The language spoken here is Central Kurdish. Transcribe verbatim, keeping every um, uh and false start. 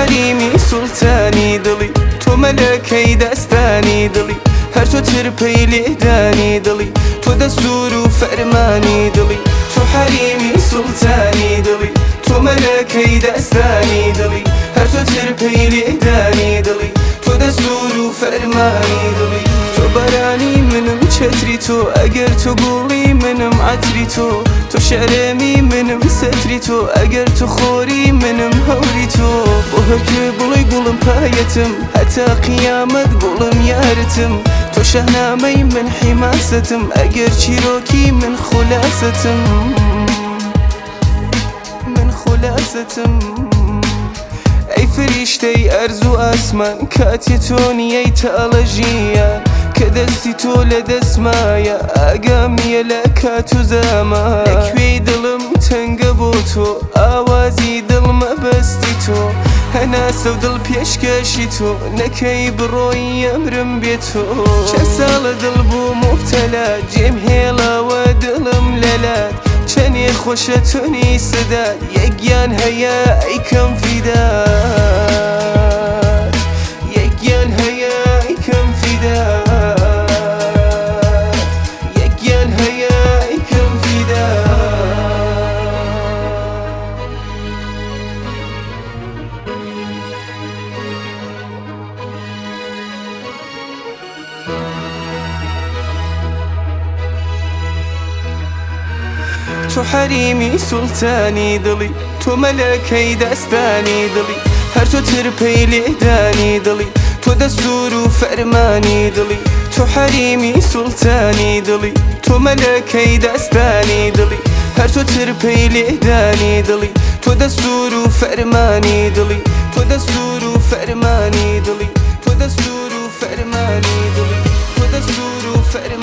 حەریمی سوڵتانی دڵی تۆ مەلەکەی دەستانی دڵی هەر تۆ ترپەی لێدانی دڵی تۆ دەستور و فەرمانی دڵی تۆ حەریمی سوڵتانی دڵی تۆ مەلەکەی دەستانی دڵی هەر تۆ ترپەی لێدانی دڵی تۆ دەستور و فەرمانی دڵی تۆ بەرانی منم چەتری تۆ ئەگەر تۆ گوڵی منم عەتری تۆ تۆ شەرەمی منم سەتری تۆ ئەگەر تۆ خۆری منم هەوری تۆ بۆ هەرکێ بڵی گوڵم پایەتم هەتا قیامەت گوڵم یارتم تۆ شەهنامەی من حیماستم ئەگەر چیرۆکی من خولاسەتم من خولاسەتم ئەی فریشتەی ئەرز و ئاسمان کاتی تۆ نیەی تەڵەژیان کە دەستی تۆ لە دەستمایە ئاگام نیە لە کات و زامان لەکوێی دڵم تەنگە بۆ تۆ ئاوازی دڵمە بەستی تۆ هەناسە و دڵ پێشکەشی تۆ نەکەی بڕۆی ئەمرم بێت تۆ چەند ساڵە دڵ بوو مبتەلا جێم هێڵاوە دڵم لەلات چەندێ خۆشە تۆنی سەدات یەکیان هەیە ئەیکەم فیدات یەکیان هەیە ئەیکەم فیدات یەکیان هەیە ئەیکەم فیدات تۆ حەریمی سوڵتانی دڵی تۆ مەلەکەی دەستانی دڵی هەر تۆ ترپەی لێدانی دڵی تۆ دەستور و فەرمانی دڵی تۆ حەریمی سوڵتانی دڵی تۆ مەلەکەی دەستانی دڵی هەر تۆ ترپەی لێدانی دڵی تۆ دەستور و فەرمانی دڵی تۆ دەستور و فەرمانی دڵی تۆ دەستور و فەرمانی دڵی تۆ دەستور و فەرمانی